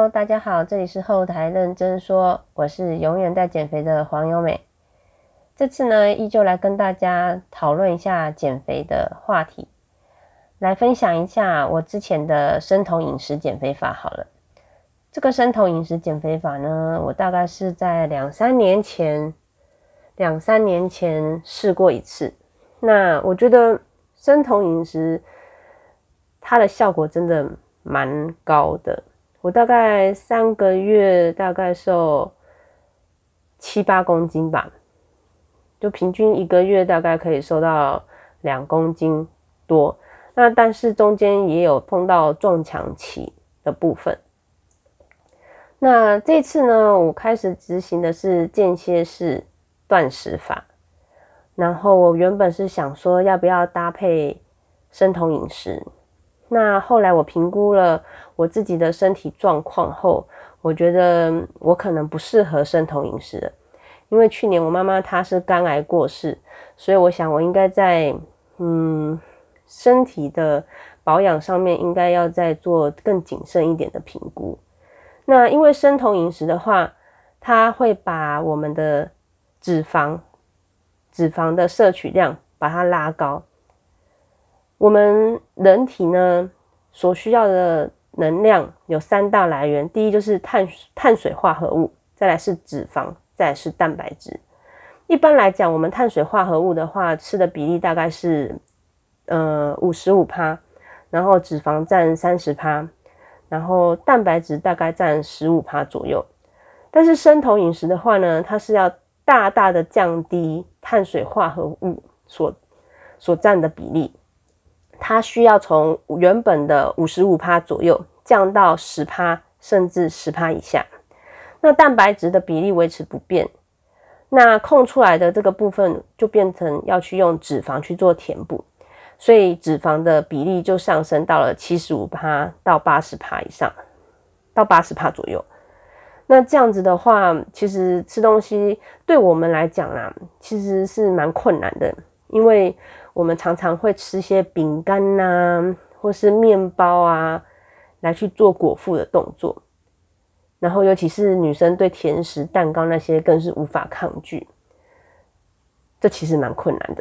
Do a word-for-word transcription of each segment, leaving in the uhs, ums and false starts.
Hello， 大家好，这里是后台认真说，我是永远在减肥的黄友美。这次呢，依旧来跟大家讨论一下减肥的话题，来分享一下我之前的生酮饮食减肥法好了。这个生酮饮食减肥法呢，我大概是在两三年前，两三年前试过一次。那我觉得生酮饮食它的效果真的蛮高的。我大概三个月大概瘦七八公斤吧，就平均一个月大概可以瘦到两公斤多。那但是中间也有碰到撞墙期的部分。那这次呢，我开始执行的是间歇式断食法。然后我原本是想说要不要搭配生酮饮食。那后来我评估了我自己的身体状况后，我觉得我可能不适合生酮饮食了。因为去年我妈妈她是肝癌过世，所以我想我应该在嗯身体的保养上面应该要再做更谨慎一点的评估。那因为生酮饮食的话，它会把我们的脂肪脂肪的摄取量把它拉高。我们人体呢所需要的能量有三大来源，第一就是碳碳水化合物，再来是脂肪，再来是蛋白质。一般来讲，我们碳水化合物的话，吃的比例大概是呃 百分之五十五， 然后脂肪占 百分之三十， 然后蛋白质大概占 百分之十五 左右。但是生酮饮食的话呢，它是要大大的降低碳水化合物所所占的比例。它需要从原本的 百分之五十五 左右降到 百分之十 甚至 百分之十 以下。那蛋白质的比例维持不变，那空出来的这个部分就变成要去用脂肪去做填补，所以脂肪的比例就上升到了 百分之七十五 到 百分之八十 以上，到 百分之八十 左右。那这样子的话，其实吃东西对我们来讲啦，其实是蛮困难的，因为我们常常会吃些饼干啊，或是面包啊，来去做果腹的动作。然后尤其是女生对甜食、蛋糕那些更是无法抗拒，这其实蛮困难的。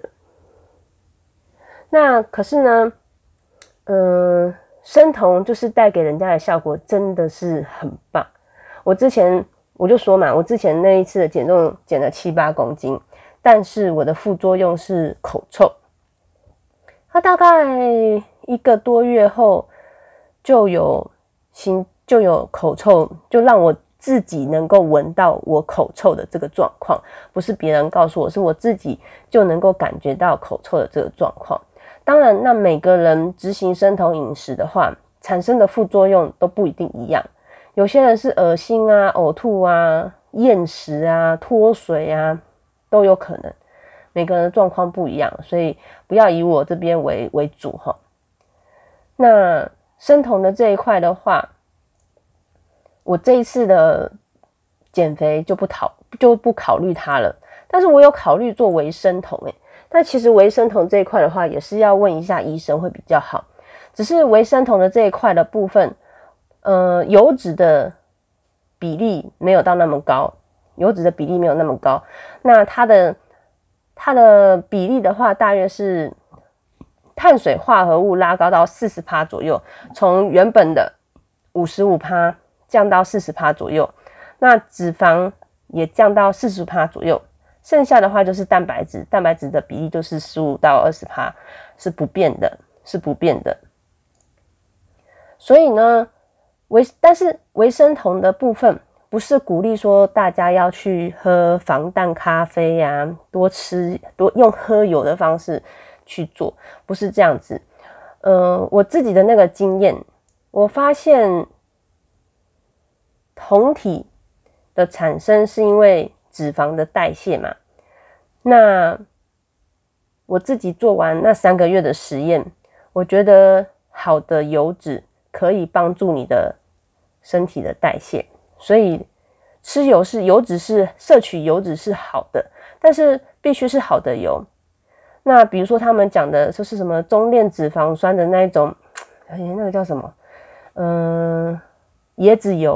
那可是呢，嗯、呃，生酮就是带给人家的效果真的是很棒。我之前我就说嘛，我之前那一次的减重减了七八公斤，但是我的副作用是口臭。它大概一个多月后就有新就有口臭，就让我自己能够闻到我口臭的这个状况，不是别人告诉我，是我自己就能够感觉到口臭的这个状况。当然，那每个人执行生酮饮食的话，产生的副作用都不一定一样。有些人是恶心啊、呕吐啊、厌食啊、脱水啊，都有可能。每个人的状况不一样，所以不要以我这边为为主哈。那生酮的这一块的话，我这一次的减肥就不讨就不考虑它了。但是我有考虑做微生酮诶，但其实微生酮这一块的话，也是要问一下医生会比较好。只是微生酮的这一块的部分，呃，油脂的比例没有到那么高，油脂的比例没有那么高。那它的它的比例的话，大约是碳水化合物拉高到 百分之四十 左右，从原本的 百分之五十五 降到 百分之四十 左右。那脂肪也降到 百分之四十五 左右，剩下的话就是蛋白质，蛋白质的比例就是 百分之十五到二十， 是不变的，是不变的。所以呢，微但是微生酮的部分不是鼓励说大家要去喝防弹咖啡啊，多吃多用喝油的方式去做，不是这样子。呃，我自己的那个经验，我发现酮体的产生是因为脂肪的代谢嘛。那我自己做完那三个月的实验，我觉得好的油脂可以帮助你的身体的代谢，所以吃油是油脂是摄取油脂是好的，但是必须是好的油。那比如说他们讲的就是什么中链脂肪酸的那一种，哎，那个叫什么？嗯、呃，椰子油，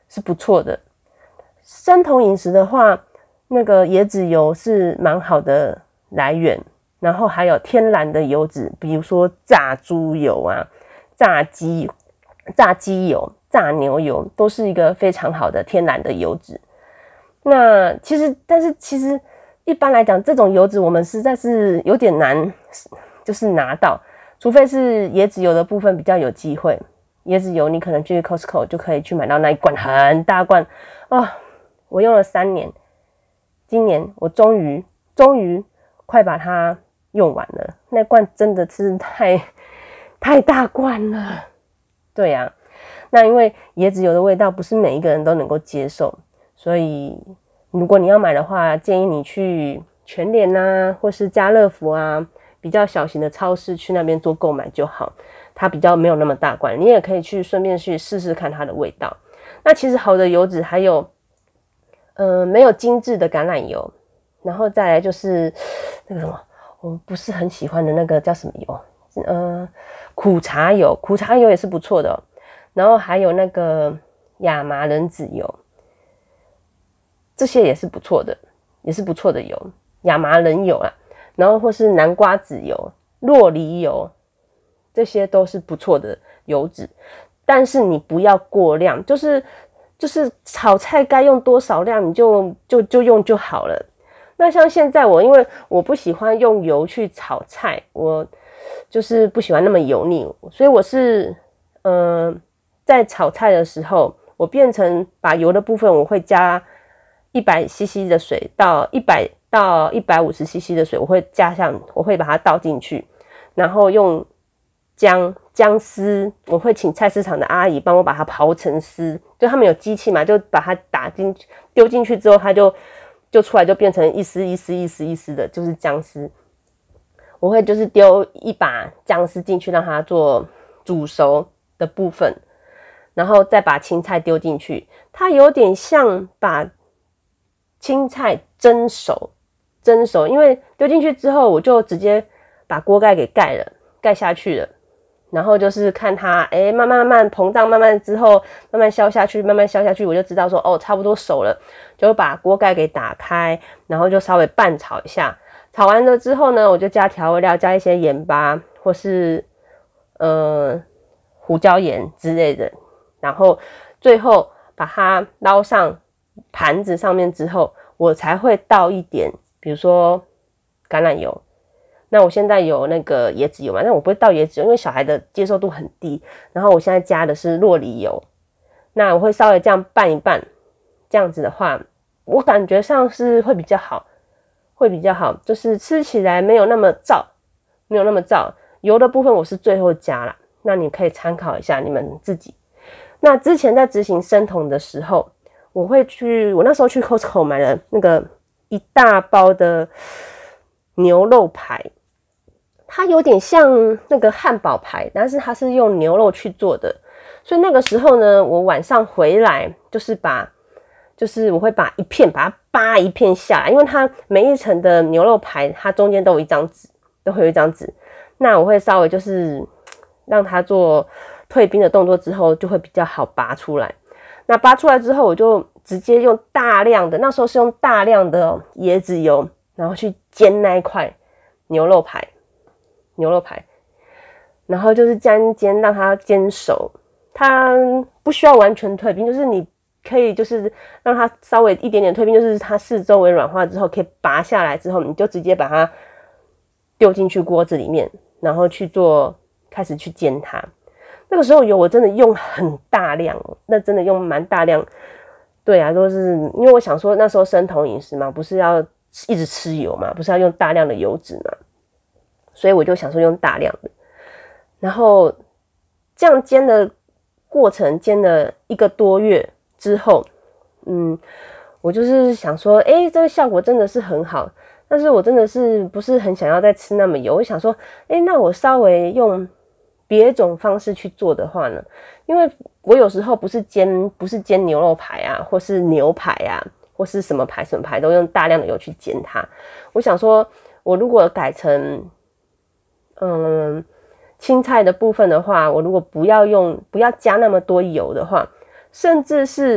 是不错的。生酮饮食的话，那个椰子油是蛮好的来源，然后还有天然的油脂，比如说炸猪油啊、炸鸡、炸鸡油、炸牛油，都是一个非常好的天然的油脂。那其实，但是其实一般来讲，这种油脂我们实在是有点难，就是拿到，除非是椰子油的部分比较有机会。椰子油你可能去 Costco 就可以去买到那一罐很大罐哦，我用了三年，今年我终于终于快把它用完了。那罐真的是太太大罐了。对啊，那因为椰子油的味道不是每一个人都能够接受，所以如果你要买的话，建议你去全联啊，或是家乐福啊，比较小型的超市去那边做购买就好。它比较没有那么大罐，你也可以去顺便去试试看它的味道。那其实好的油脂还有，呃，没有精致的橄榄油，然后再来就是那个什么，我不是很喜欢的那个叫什么油，呃，苦茶油，苦茶油也是不错的哦。然后还有那个亚麻仁籽油，这些也是不错的，也是不错的油，亚麻仁油啊，然后或是南瓜籽油、酪梨油。这些都是不错的油脂，但是你不要过量，就是就是炒菜该用多少量你就就就用就好了。那像现在我因为我不喜欢用油去炒菜，我就是不喜欢那么油腻，所以我是呃在炒菜的时候，我变成把油的部分我会加一百 C C 的水到一百到一百五十 C C 的水，我会加上，我会把它倒进去，然后用姜姜丝，我会请菜市场的阿姨帮我把它刨成丝，就他们有机器嘛，就把它打进去丢进去之后，它就就出来就变成一丝一丝一丝一丝的，就是姜丝。我会就是丢一把姜丝进去，让它做煮熟的部分，然后再把青菜丢进去，它有点像把青菜蒸熟蒸熟，因为丢进去之后，我就直接把锅盖给盖了，盖下去了。然后就是看它，哎，慢慢慢慢膨胀，慢慢之后慢慢消下去，慢慢消下去，我就知道说，哦，差不多熟了，就把锅盖给打开，然后就稍微拌炒一下。炒完了之后呢，我就加调味料，加一些盐巴或是呃胡椒盐之类的，然后最后把它捞上盘子上面之后，我才会倒一点，比如说橄榄油。那我现在有那个椰子油嘛，但我不会倒椰子油，因为小孩的接受度很低。然后我现在加的是酪梨油，那我会稍微这样拌一拌，这样子的话，我感觉上是会比较好，会比较好，就是吃起来没有那么燥，没有那么燥。油的部分我是最后加啦，那你可以参考一下你们自己。那之前在执行生酮的时候，我会去，我那时候去 Costco 买了那个一大包的牛肉排。它有点像那个汉堡排，但是它是用牛肉去做的，所以那个时候呢，我晚上回来就是把，就是我会把一片把它扒一片下来，因为它每一层的牛肉排，它中间都有一张纸，都会有一张纸。那我会稍微就是让它做退冰的动作之后，就会比较好拔出来。那拔出来之后，我就直接用大量的，那时候是用大量的椰子油，然后去煎那一块牛肉排。牛肉排，然后就是煎煎让它煎熟，它不需要完全退冰，就是你可以就是让它稍微一点点退冰，就是它四周围软化之后可以拔下来之后，你就直接把它丢进去锅子里面，然后去做开始去煎它。那个时候油我真的用很大量，那真的用蛮大量。对啊，都是因为我想说那时候生酮饮食嘛，不是要一直吃油嘛，不是要用大量的油脂嘛。所以我就想说用大量的，然后这样煎的过程煎了一个多月之后，嗯，我就是想说，诶，这个效果真的是很好，但是我真的是不是很想要再吃那么油，我想说，诶，那我稍微用别种方式去做的话呢，因为我有时候不是煎不是煎牛肉排啊，或是牛排啊，或是什么排什么排都用大量的油去煎它，我想说我如果改成嗯，青菜的部分的话，我如果不要用，不要加那么多油的话，甚至是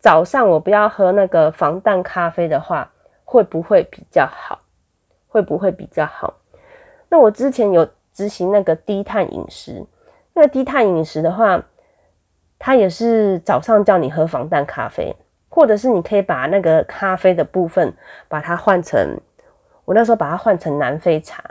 早上我不要喝那个防弹咖啡的话，会不会比较好？会不会比较好？那我之前有执行那个低碳饮食，那个低碳饮食的话，它也是早上叫你喝防弹咖啡，或者是你可以把那个咖啡的部分把它换成，我那时候把它换成南非茶，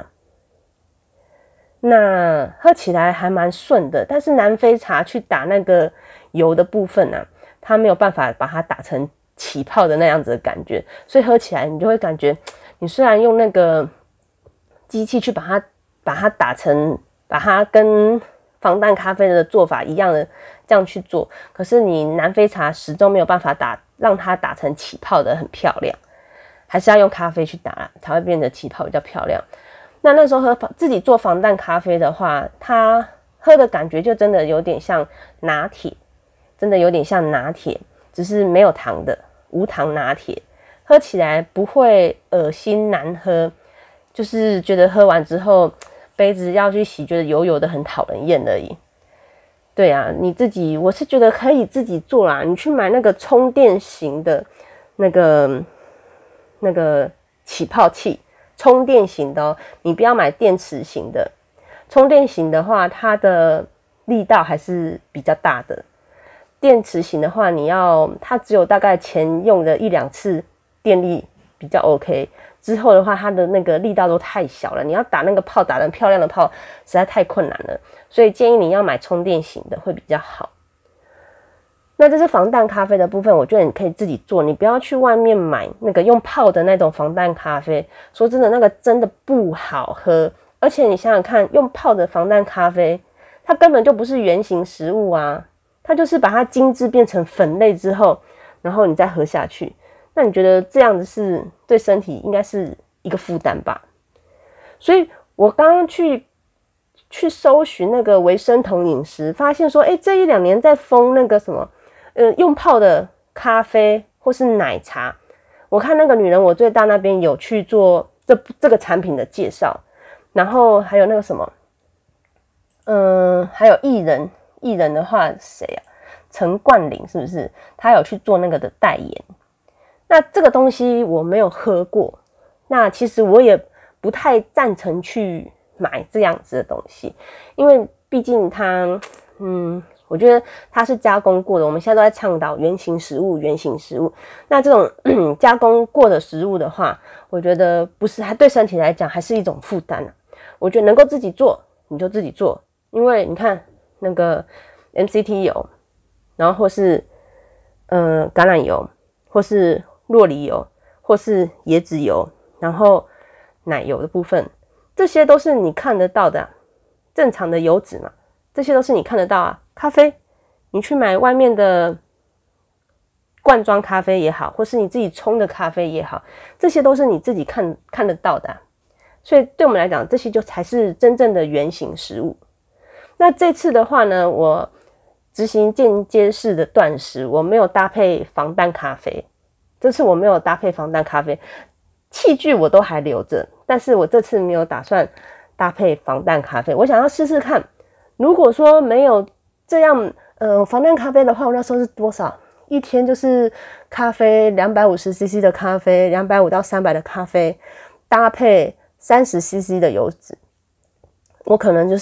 那喝起来还蛮顺的，但是南非茶去打那个油的部分啊，它没有办法把它打成起泡的那样子的感觉，所以喝起来你就会感觉，你虽然用那个机器去把它把它打成，把它跟防弹咖啡的做法一样的这样去做，可是你南非茶始终没有办法打让它打成起泡的很漂亮，还是要用咖啡去打才会变得起泡比较漂亮。那那时候喝自己做防弹咖啡的话，它喝的感觉就真的有点像拿铁，真的有点像拿铁，只是没有糖的无糖拿铁，喝起来不会恶心难喝，就是觉得喝完之后杯子要去洗，觉得油油的很讨人厌而已。对啊，你自己我是觉得可以自己做啦，你去买那个充电型的那个那个起泡器，充电型的哦，你不要买电池型的。充电型的话，它的力道还是比较大的。电池型的话，你要它只有大概前用的一两次电力比较 OK， 之后的话，它的那个力道都太小了，你要打那个泡打得漂亮的泡，实在太困难了。所以建议你要买充电型的会比较好。那这是防弹咖啡的部分，我觉得你可以自己做，你不要去外面买那个用泡的那种防弹咖啡，说真的那个真的不好喝，而且你想想看，用泡的防弹咖啡它根本就不是原型食物啊，它就是把它精致变成粉类之后，然后你再喝下去，那你觉得这样子是对身体应该是一个负担吧？所以我刚刚去去搜寻那个维生酮饮食，发现说，哎，这一两年在封那个什么呃，用泡的咖啡或是奶茶，我看那个女人我最大那边有去做这这个产品的介绍，然后还有那个什么，嗯、呃，还有艺人，艺人的话谁啊？陈冠霖是不是？他有去做那个的代言。那这个东西我没有喝过，那其实我也不太赞成去买这样子的东西，因为毕竟它，嗯。我觉得它是加工过的，我们现在都在倡导原型食物，原型食物。那这种加工过的食物的话，我觉得不是，还对身体来讲还是一种负担啊。我觉得能够自己做，你就自己做，因为你看那个 M C T 油，然后或是呃橄榄油，或是酪梨油，或是椰子油，然后奶油的部分，这些都是你看得到的、啊、正常的油脂嘛，这些都是你看得到啊。咖啡，你去买外面的罐装咖啡也好，或是你自己冲的咖啡也好，这些都是你自己看看得到的、啊。所以对我们来讲，这些就才是真正的原型食物。那这次的话呢，我执行间接式的断食，我没有搭配防弹咖啡。这次我没有搭配防弹咖啡，器具我都还留着，但是我这次没有打算搭配防弹咖啡。我想要试试看，如果说没有这样，呃，防弹咖啡的话，我那时候是多少？一天就是咖啡两百五十 C C 的咖啡，两百五十到三百的咖啡，搭配三十 C C 的油脂。我可能就是，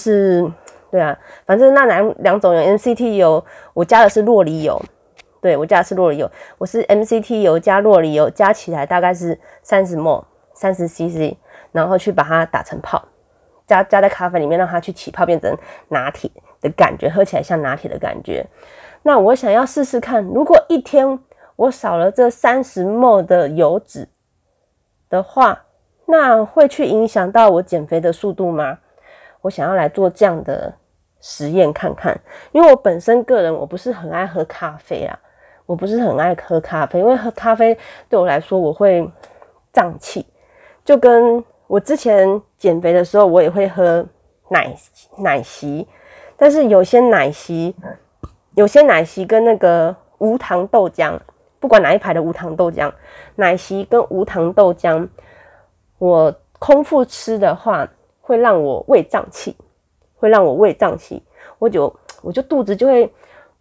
对啊，反正那两两种油 ，M C T 油，我加的是酪梨油，对我加的是酪梨油，我是 M C T 油加酪梨油加起来大概是三十 ml， 三十 C C， 然后去把它打成泡。加加在咖啡里面，让它去起泡变成拿铁的感觉，喝起来像拿铁的感觉。那我想要试试看，如果一天我少了这三十 ml 的油脂的话，那会去影响到我减肥的速度吗？我想要来做这样的实验看看，因为我本身个人我不是很爱喝咖啡啊，我不是很爱喝咖啡，因为喝咖啡对我来说我会胀气，就跟我之前减肥的时候，我也会喝奶奶昔，但是有些奶昔，有些奶昔跟那个无糖豆浆，不管哪一排的无糖豆浆，奶昔跟无糖豆浆，我空腹吃的话，会让我胃胀气，会让我胃胀气，我就我就肚子就会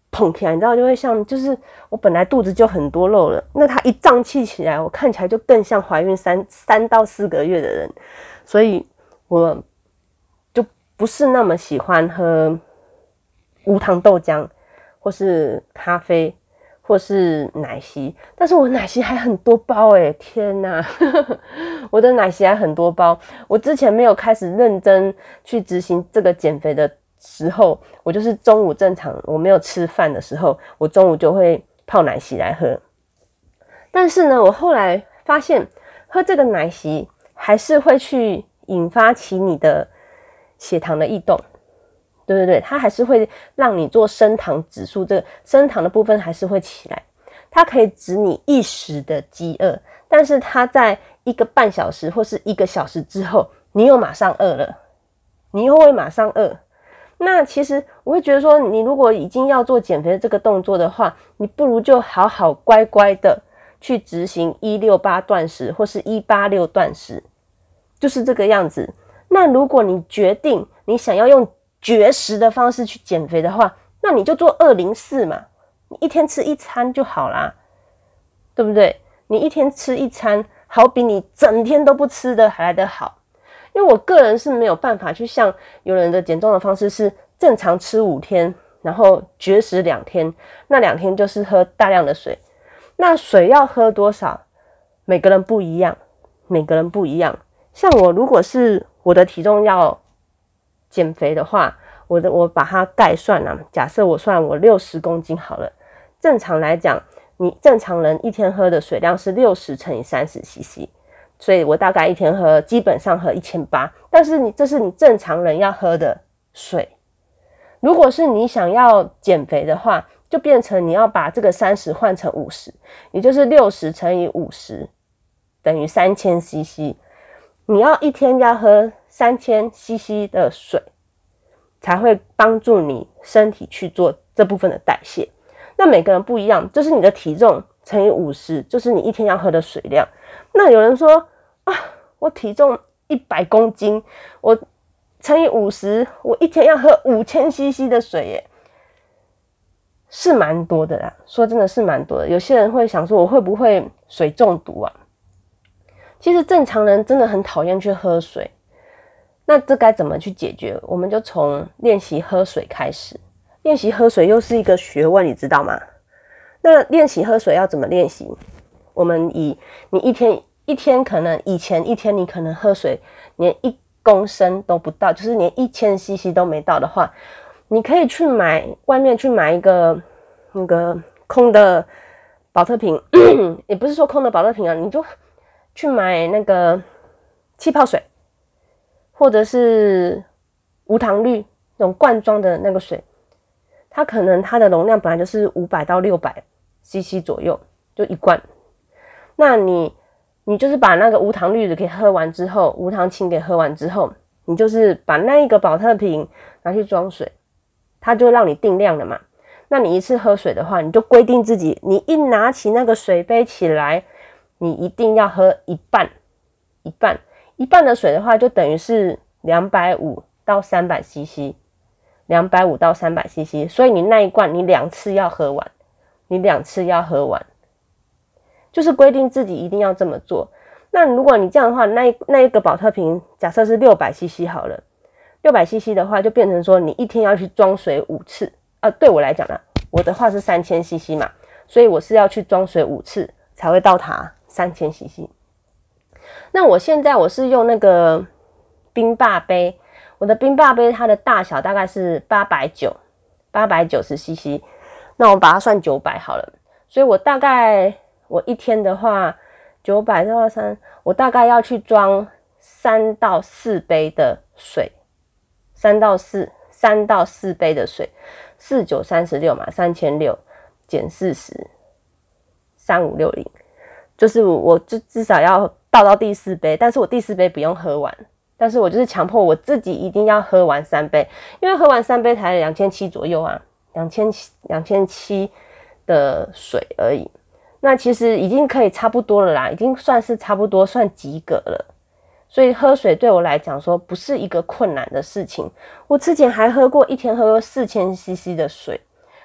捧起来，你知道就会像就是我本来肚子就很多肉了，那它一胀气起来，我看起来就更像怀孕三三到四个月的人，所以我就不是那么喜欢喝无糖豆浆或是咖啡或是奶昔，但是我奶昔还很多包诶，天哪我的奶昔还很多包。我之前没有开始认真去执行这个减肥的时候，我就是中午正常我没有吃饭的时候，我中午就会泡奶昔来喝。但是呢，我后来发现喝这个奶昔还是会去引发起你的血糖的异动，对对对，它还是会让你做升糖指数，这个升糖的部分还是会起来。它可以止你一时的饥饿，但是它在一个半小时或是一个小时之后，你又马上饿了，你又会马上饿。那其实我会觉得说，你如果已经要做减肥的这个动作的话，你不如就好好乖乖的去执行一六八断食或是一八六断食，就是这个样子。那如果你决定你想要用绝食的方式去减肥的话，那你就做二零四嘛，你一天吃一餐就好啦，对不对？你一天吃一餐，好比你整天都不吃的还来得好。因为我个人是没有办法去像有人的减重的方式是正常吃五天，然后绝食两天，那两天就是喝大量的水。那水要喝多少？每个人不一样，每个人不一样。像我如果是我的体重要减肥的话，我的我把它概算啊，假设我算我六十公斤好了，正常来讲，你正常人一天喝的水量是六十乘以三十 C C。所以我大概一天喝基本上喝一千八百，但是你这是你正常人要喝的水。如果是你想要减肥的话，就变成你要把这个三十换成五十，也就是六十乘以五十等于三千 C C。你要一天要喝三千 C C 的水，才会帮助你身体去做这部分的代谢。那每个人不一样，就是你的体重乘以五十，就是你一天要喝的水量。那有人说啊，我体重一百公斤，我乘以五十，我一天要喝五千 C C 的水耶，是蛮多的啦。说真的是蛮多的。有些人会想说，我会不会水中毒啊？其实正常人真的很讨厌去喝水，那这该怎么去解决？我们就从练习喝水开始。练习喝水又是一个学问，你知道吗？那练习喝水要怎么练习？我们以你一天一天可能以前一天你可能喝水连一公升都不到，就是连一千 C C 都没到的话，你可以去买外面去买一个那个空的保特瓶也不是说空的保特瓶啊，你就去买那个气泡水，或者是无糖绿那种罐装的那个水，它可能它的容量本来就是五百到六百 C C 左右，就一罐。那你你就是把那个无糖绿的给喝完之后，无糖清给喝完之后，你就是把那一个保特瓶拿去装水，它就让你定量了嘛。那你一次喝水的话，你就规定自己，你一拿起那个水杯起来，你一定要喝一半，一半，一半的水的话，就等于是两百五十到三百 C C， 两百五十到三百 C C， 所以你那一罐你两次要喝完，你两次要喝完。就是规定自己一定要这么做。那如果你这样的话，那一那一个保特瓶假设是六百 C C 好了，六百 C C 的话就变成说你一天要去装水五次啊。对我来讲啦，我的话是三千 C C 嘛，所以我是要去装水五次才会到达三千 C C。那我现在我是用那个冰霸杯，我的冰霸杯它的大小大概是八百九十 C C， 那我把它算九百好了，所以我大概我一天的话九百到三，我大概要去装三到四杯的水，三到四三到四杯的水，四九三十六嘛，三千六减四十，三五六零，就是我就至少要倒到第四杯，但是我第四杯不用喝完，但是我就是强迫我自己一定要喝完三杯，因为喝完三杯才两千七左右啊，两千两千七的水而已。那其实已经可以差不多了啦，已经算是差不多算及格了。所以喝水对我来讲说不是一个困难的事情。我之前还喝过一天喝四千 C C 的水，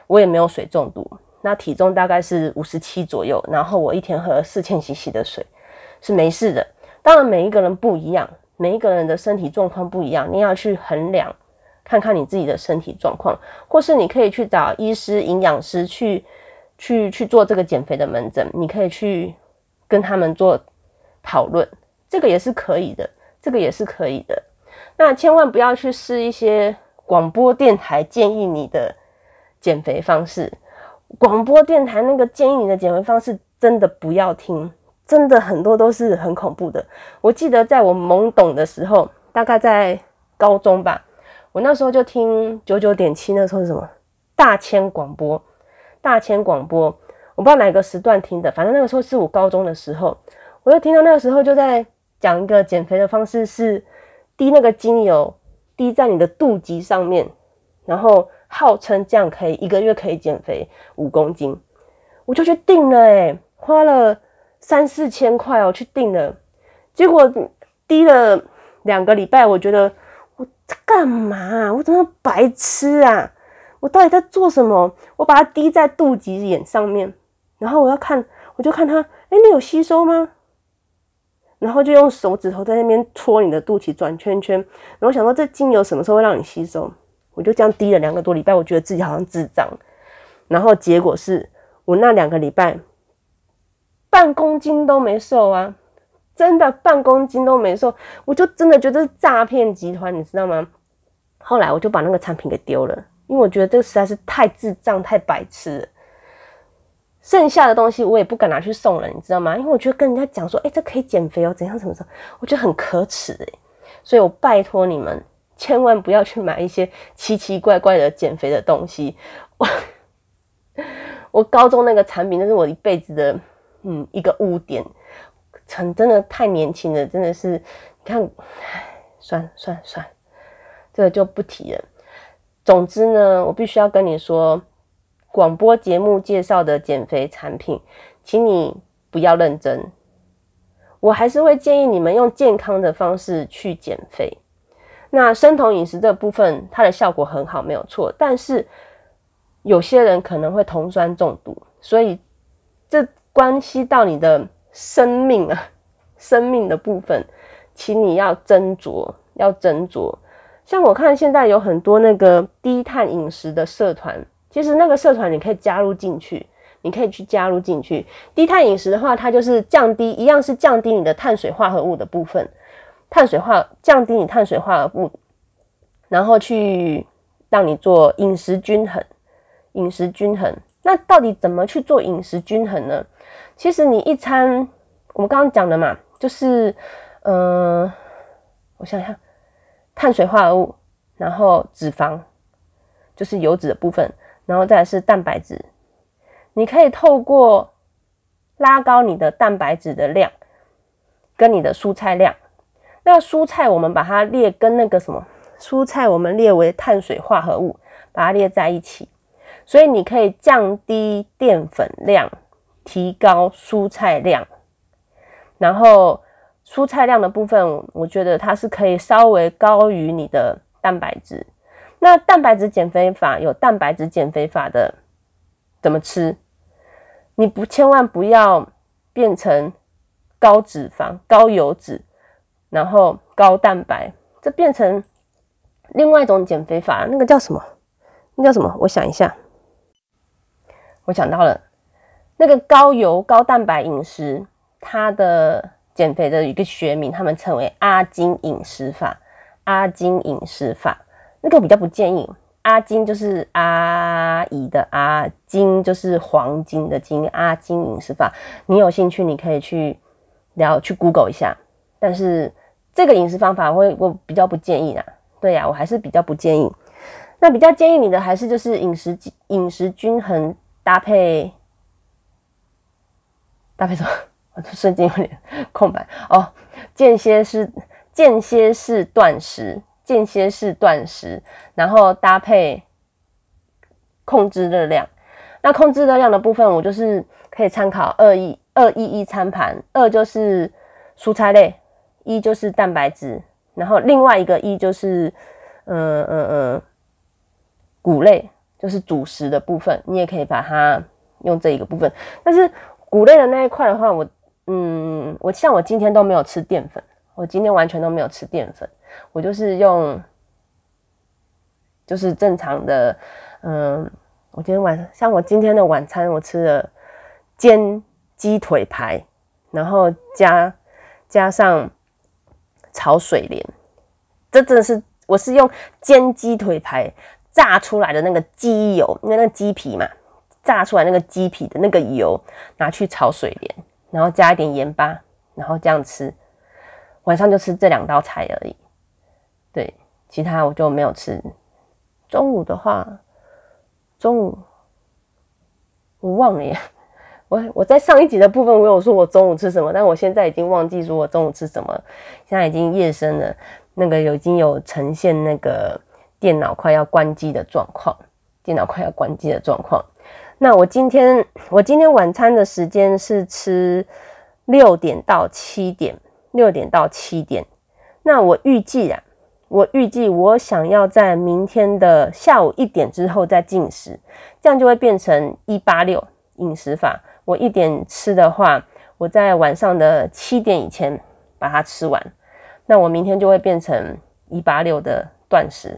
我也没有水中毒，那体重大概是五十七左右，然后我一天喝四千 C C 的水是没事的。当然每一个人不一样，每一个人的身体状况不一样，你要去衡量看看你自己的身体状况，或是你可以去找医师营养师去去去做这个减肥的门诊，你可以去跟他们做讨论，这个也是可以的，这个也是可以的。那千万不要去试一些广播电台建议你的减肥方式，广播电台那个建议你的减肥方式真的不要听，真的很多都是很恐怖的。我记得在我懵懂的时候，大概在高中吧，我那时候就听 九十九点七， 那时候是什么大千广播，大千广播，我不知道哪个时段听的，反正那个时候是我高中的时候，我就听到那个时候就在讲一个减肥的方式，是滴那个精油滴在你的肚脐上面，然后号称这样可以一个月可以减肥五公斤，我就去订了欸，花了三四千块哦去订了，结果滴了两个礼拜，我觉得我在干嘛啊？我怎么白痴啊？我到底在做什么？我把它滴在肚脐眼上面，然后我要看，我就看它，哎，你有吸收吗？然后就用手指头在那边戳你的肚脐转圈圈，然后想说这精油什么时候会让你吸收？我就这样滴了两个多礼拜，我觉得自己好像智障。然后结果是我那两个礼拜半公斤都没瘦啊，真的半公斤都没瘦，我就真的觉得是诈骗集团，你知道吗？后来我就把那个产品给丢了，因为我觉得这个实在是太智障太白痴了。剩下的东西我也不敢拿去送人，你知道吗？因为我觉得跟人家讲说，哎、欸，这可以减肥哦，怎样怎么怎么，我觉得很可耻哎、欸。所以我拜托你们，千万不要去买一些奇奇怪怪的减肥的东西。我我高中那个产品，那是我一辈子的嗯一个污点，真的太年轻了，真的是，你看，算了算了算了，这个就不提了。总之呢，我必须要跟你说。广播节目介绍的减肥产品，请你不要认真。我还是会建议你们用健康的方式去减肥。那生酮饮食这部分，它的效果很好，没有错。但是有些人可能会酮酸中毒，所以这关系到你的生命啊，生命的部分，请你要斟酌，要斟酌。像我看现在有很多那个低碳饮食的社团。其实那个社团你可以加入进去，你可以去加入进去。低碳饮食的话，它就是降低，一样是降低你的碳水化合物的部分，碳水化降低你碳水化合物，然后去让你做饮食均衡。饮食均衡，那到底怎么去做饮食均衡呢？其实你一餐，我们刚刚讲的嘛，就是，嗯、呃，我想想，碳水化合物，然后脂肪，就是油脂的部分。然后再来是蛋白质，你可以透过拉高你的蛋白质的量跟你的蔬菜量。那蔬菜我们把它列跟那个什么，蔬菜我们列为碳水化合物，把它列在一起。所以你可以降低淀粉量，提高蔬菜量。然后蔬菜量的部分，我觉得它是可以稍微高于你的蛋白质。那蛋白质减肥法有蛋白质减肥法的怎么吃？你不千万不要变成高脂肪、高油脂，然后高蛋白，这变成另外一种减肥法，那个叫什么？那叫什么？我想一下，我想到了，那个高油、高蛋白饮食，它的减肥的一个学名，他们称为阿金饮食法。阿金饮食法。那个我比较不建议，阿金就是阿姨的阿，金就是黄金的金，阿金饮食法。你有兴趣，你可以去聊去 Google 一下。但是这个饮食方法我会我比较不建议啦，对呀、啊，我还是比较不建议。那比较建议你的还是就是饮食饮食均衡搭配搭配什么？我瞬间有点空白哦。间歇式间歇式断食。间歇式断食，然后搭配控制热量。那控制热量的部分，我就是可以参考二一二一一餐盘，二就是蔬菜类，一就是蛋白质，然后另外一个一就是嗯嗯嗯谷类， 就是主食的部分，你也可以把它用这一个部分。但是谷类的那一块的话，我嗯，我像我今天都没有吃淀粉，我今天完全都没有吃淀粉，我就是用就是正常的，嗯，我今天晚像我今天的晚餐，我吃了煎鸡腿排，然后加加上炒水莲，这真的是我是用煎鸡腿排炸出来的那个鸡油，因为那个鸡皮嘛，炸出来那个鸡皮的那个油拿去炒水莲，然后加一点盐巴，然后这样吃。晚上就吃这两道菜而已，对，其他我就没有吃。中午的话，中午我忘了耶。我我在上一集的部分我有说我中午吃什么，但我现在已经忘记说我中午吃什么。现在已经夜深了，那个有已经有呈现那个电脑快要关机的状况，电脑快要关机的状况。那我今天我今天晚餐的时间是吃六点到七点，六点到七点。那我预计啊，我预计我想要在明天的下午一点之后再进食，这样就会变成一八六饮食法。我一点吃的话，我在晚上的七点以前把它吃完，那我明天就会变成一八六的断食。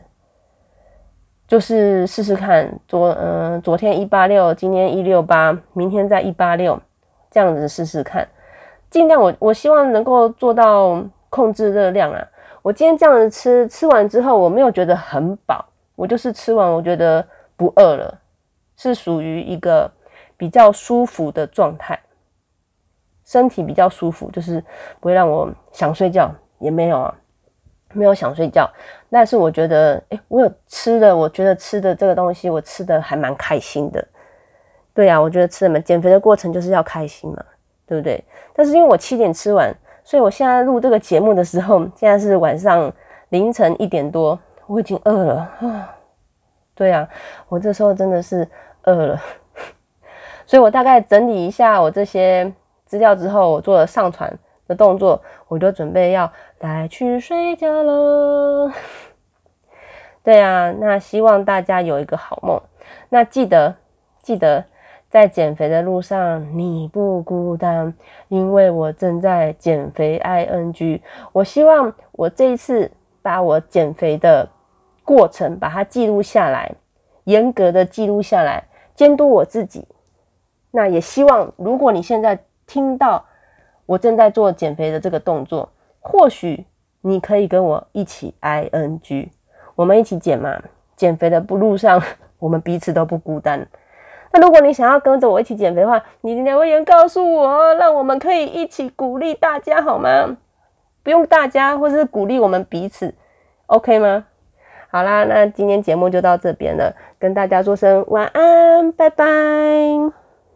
就是试试看，昨嗯昨天一八六，今天一六八，明天再一八六，这样子试试看。尽量我我希望能够做到控制热量啊。我今天这样子吃，吃完之后我没有觉得很饱，我就是吃完我觉得不饿了，是属于一个比较舒服的状态，身体比较舒服，就是不会让我想睡觉，也没有啊，没有想睡觉。但是我觉得，诶，我有吃的，我觉得吃的这个东西，我吃的还蛮开心的。对啊，我觉得吃的嘛，减肥的过程就是要开心嘛，对不对？但是因为我七点吃完，所以我现在录这个节目的时候，现在是晚上凌晨一点多，我已经饿了啊。对啊，我这时候真的是饿了。所以我大概整理一下我这些资料之后，我做了上传的动作，我就准备要来去睡觉了。对啊，那希望大家有一个好梦。那记得记得在减肥的路上你不孤单，因为我正在减肥 I N G。 我希望我这一次把我减肥的过程把它记录下来，严格的记录下来，监督我自己。那也希望如果你现在听到我正在做减肥的这个动作，或许你可以跟我一起 I N G， 我们一起减嘛。减肥的路上我们彼此都不孤单。那如果你想要跟着我一起减肥的话，你留言告诉我，让我们可以一起鼓励大家好吗？不用大家，或是鼓励我们彼此 OK 吗？好啦，那今天节目就到这边了，跟大家说声晚安，拜拜。